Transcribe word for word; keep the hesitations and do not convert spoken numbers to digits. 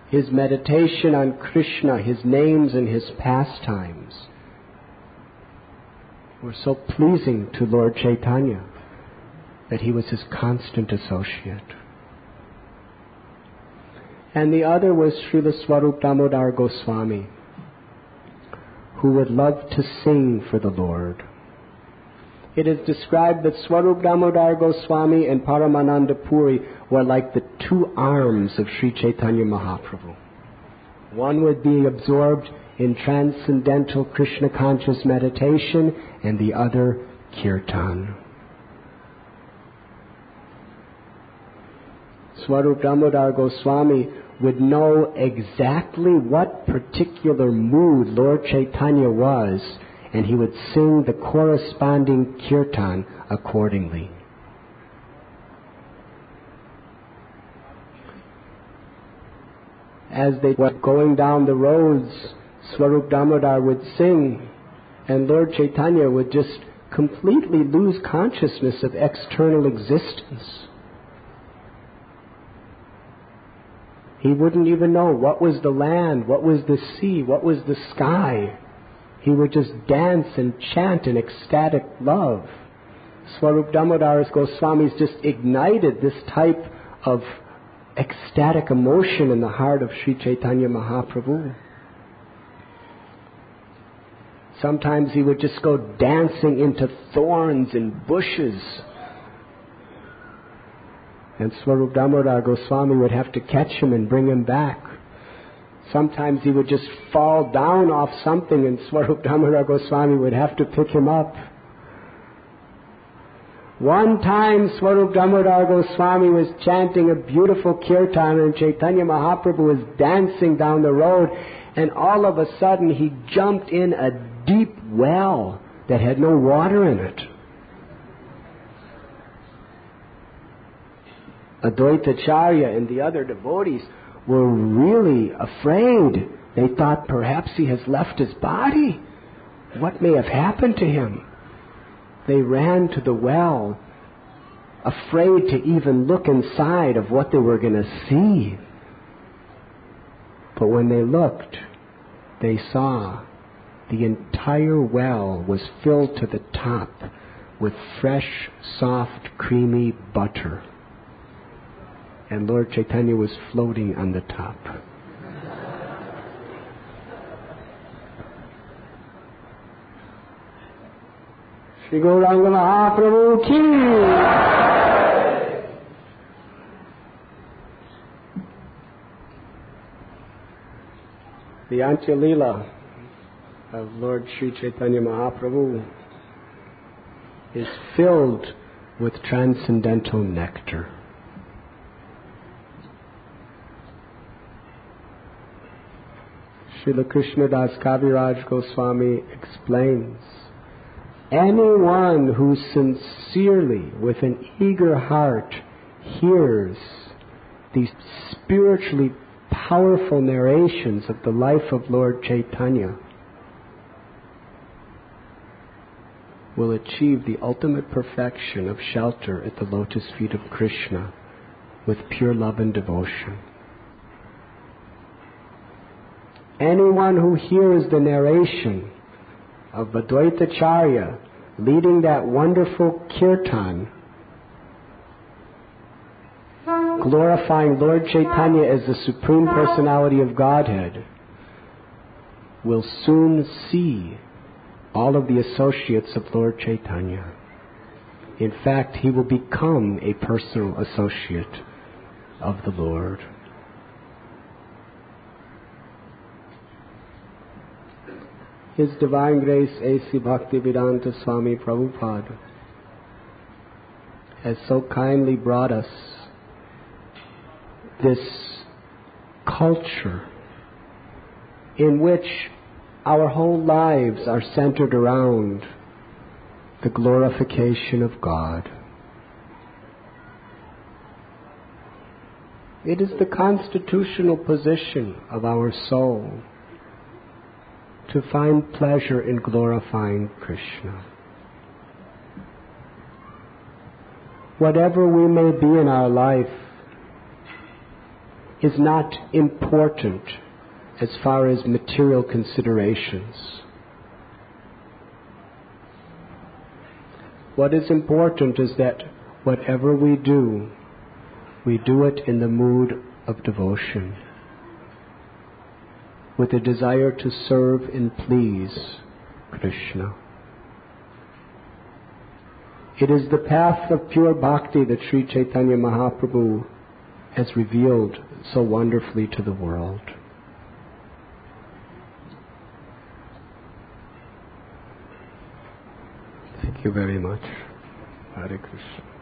his meditation on Krishna, his names and his pastimes were so pleasing to Lord Chaitanya that he was his constant associate. And the other was Srila Swarup Damodar Goswami, who would love to sing for the Lord. It is described that Swarup Damodar Goswami and Paramananda Puri were like the two arms of Sri Chaitanya Mahaprabhu. One would be absorbed in transcendental Krishna conscious meditation, and the other kirtan. Swarup Damodar Goswami would know exactly what particular mood Lord Chaitanya was, and he would sing the corresponding kirtan accordingly. As they were going down the roads, Swarup Damodar would sing, and Lord Chaitanya would just completely lose consciousness of external existence. He wouldn't even know what was the land, what was the sea, what was the sky. He would just dance and chant in ecstatic love. Swarup Damodar Goswamis just ignited this type of ecstatic emotion in the heart of Sri Chaitanya Mahaprabhu. Sometimes he would just go dancing into thorns and bushes, and Swarup Damodar Goswami would have to catch him and bring him back. Sometimes he would just fall down off something, and Swarup Damodar Goswami would have to pick him up. One time Swarup Damodar Goswami was chanting a beautiful kirtan, and Chaitanya Mahaprabhu was dancing down the road, and all of a sudden he jumped in a deep well that had no water in it. Advaitacharya and the other devotees were really afraid. They thought perhaps he has left his body. What may have happened to him? They ran to the well, afraid to even look inside of what they were going to see. But when they looked, they saw the entire well was filled to the top with fresh, soft, creamy butter. And Lord Chaitanya was floating on the top. Shri Gauranga Mahaprabhu ki. The Antya Leela of Lord Sri Chaitanya Mahaprabhu is filled with transcendental nectar. Srila Krishnadas Kaviraj Goswami explains, anyone who sincerely, with an eager heart, hears these spiritually powerful narrations of the life of Lord Chaitanya will achieve the ultimate perfection of shelter at the lotus feet of Krishna with pure love and devotion. Anyone who hears the narration of Advaitacharya leading that wonderful kirtan, glorifying Lord Chaitanya as the Supreme Personality of Godhead, will soon see all of the associates of Lord Chaitanya. In fact, he will become a personal associate of the Lord. His Divine Grace A C Bhaktivedanta Swami Prabhupada has so kindly brought us this culture in which our whole lives are centered around the glorification of God. It is the constitutional position of our soul to find pleasure in glorifying Krishna. Whatever we may be in our life, is not important as far as material considerations. What is important is that whatever we do, we do it in the mood of devotion, with a desire to serve and please Krishna. It is the path of pure bhakti that Sri Chaitanya Mahaprabhu has revealed so wonderfully to the world. Thank you very much. Hare Krishna.